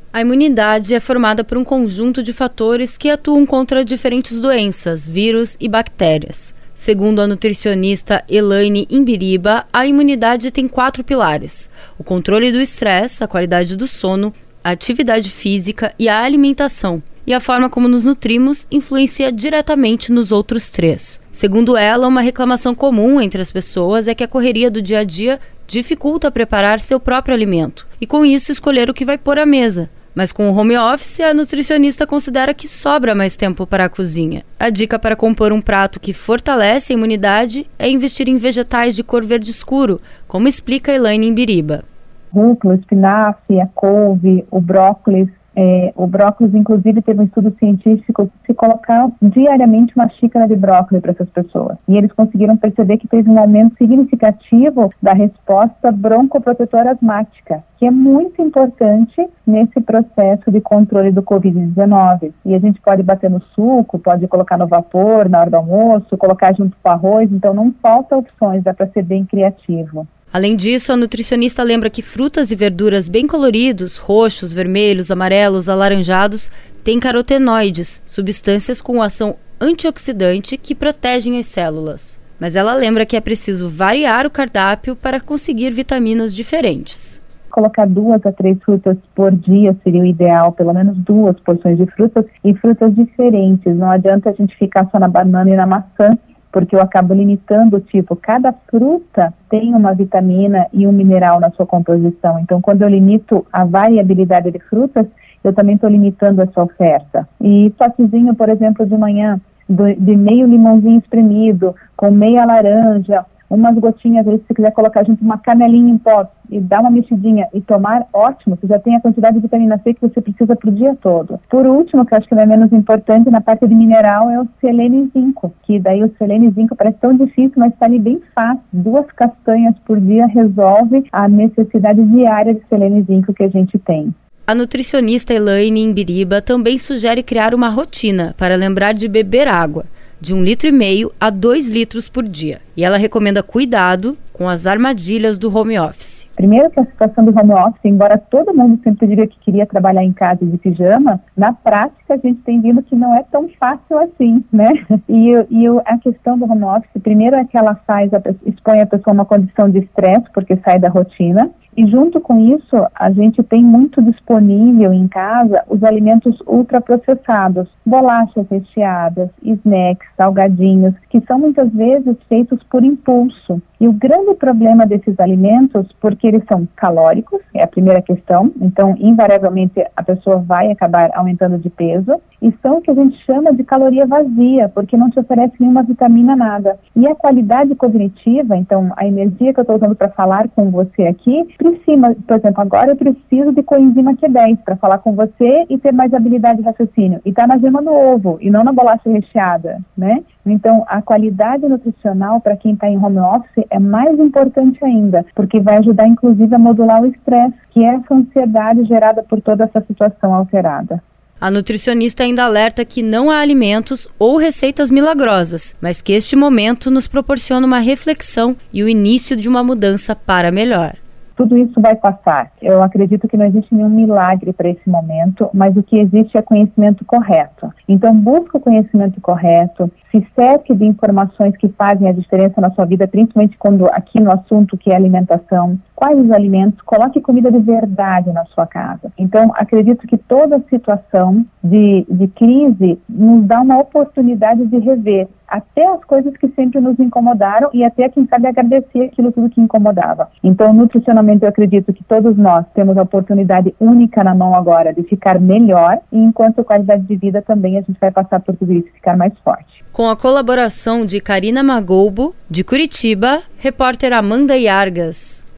A imunidade é formada por um conjunto de fatores que atuam contra diferentes doenças, vírus e bactérias. Segundo a nutricionista Elaine Imbiriba, a imunidade tem 4 pilares: o controle do estresse, a qualidade do sono, a atividade física e a alimentação. E a forma como nos nutrimos influencia diretamente nos outros 3. Segundo ela, uma reclamação comum entre as pessoas é que a correria do dia a dia dificulta preparar seu próprio alimento e, com isso, escolher o que vai pôr à mesa. Mas com o home office, a nutricionista considera que sobra mais tempo para a cozinha. A dica para compor um prato que fortalece a imunidade é investir em vegetais de cor verde escuro, como explica Elaine Imbiriba. Rúcula, espinafre, a couve, o brócolis. O brócolis, inclusive, teve um estudo científico de colocar diariamente uma xícara de brócolis para essas pessoas. E eles conseguiram perceber que teve um aumento significativo da resposta broncoprotetora asmática, que é muito importante nesse processo de controle do Covid-19. E a gente pode bater no suco, pode colocar no vapor na hora do almoço, colocar junto com o arroz, então não falta opções, dá para ser bem criativo. Além disso, a nutricionista lembra que frutas e verduras bem coloridos, roxos, vermelhos, amarelos, alaranjados, têm carotenoides, substâncias com ação antioxidante que protegem as células. Mas ela lembra que é preciso variar o cardápio para conseguir vitaminas diferentes. Colocar 2 a 3 frutas por dia seria o ideal, pelo menos 2 porções de frutas e frutas diferentes. Não adianta a gente ficar só na banana e na maçã, porque eu acabo limitando o tipo. Cada fruta tem uma vitamina e um mineral na sua composição. Então, quando eu limito a variabilidade de frutas, eu também estou limitando essa oferta. E potezinho, por exemplo, de manhã, de meio limãozinho espremido, com meia laranja, umas gotinhas, se você quiser colocar junto uma canelinha em pó e dar uma mexidinha e tomar, ótimo, você já tem a quantidade de vitamina C que você precisa para o dia todo. Por último, que eu acho que não é menos importante, na parte de mineral, é o selênio e zinco, que daí o selênio e zinco parece tão difícil, mas está ali bem fácil. 2 castanhas por dia resolve a necessidade diária de selênio e zinco que a gente tem. A nutricionista Elaine Imbiriba também sugere criar uma rotina para lembrar de beber água, de 1,5 litro a 2 litros por dia. E ela recomenda cuidado com as armadilhas do home office. Primeiro que a situação do home office, embora todo mundo sempre diga que queria trabalhar em casa de pijama, na prática a gente tem visto que não é tão fácil assim, né? E a questão do home office, primeiro é que ela expõe a pessoa a uma condição de estresse, porque sai da rotina. E junto com isso, a gente tem muito disponível em casa os alimentos ultraprocessados, bolachas recheadas, snacks, salgadinhos, que são muitas vezes feitos por impulso. E o grande problema desses alimentos, porque eles são calóricos, é a primeira questão, então invariavelmente a pessoa vai acabar aumentando de peso, e são o que a gente chama de caloria vazia, porque não te oferece nenhuma vitamina, nada. E a qualidade cognitiva, então a energia que eu estou usando para falar com você aqui, precisa, por exemplo, agora eu preciso de coenzima Q10 para falar com você e ter mais habilidade de raciocínio. E está na gema do ovo, e não na bolacha recheada, né? Então, a qualidade nutricional para quem está em home office é mais importante ainda, porque vai ajudar, inclusive, a modular o estresse, que é essa ansiedade gerada por toda essa situação alterada. A nutricionista ainda alerta que não há alimentos ou receitas milagrosas, mas que este momento nos proporciona uma reflexão e o início de uma mudança para melhor. Tudo isso vai passar. Eu acredito que não existe nenhum milagre para esse momento, mas o que existe é conhecimento correto. Então, busque o conhecimento correto, se cerque de informações que fazem a diferença na sua vida, principalmente quando aqui no assunto que é alimentação. Quais os alimentos? Coloque comida de verdade na sua casa. Então, acredito que toda situação de crise nos dá uma oportunidade de rever até as coisas que sempre nos incomodaram e até, quem sabe, agradecer aquilo tudo que incomodava. Então, nutricionalmente, eu acredito que todos nós temos a oportunidade única na mão agora de ficar melhor, e enquanto qualidade de vida também a gente vai passar por tudo isso e ficar mais forte. Com a colaboração de Karina Magolbo, de Curitiba, repórter Amanda Iargas.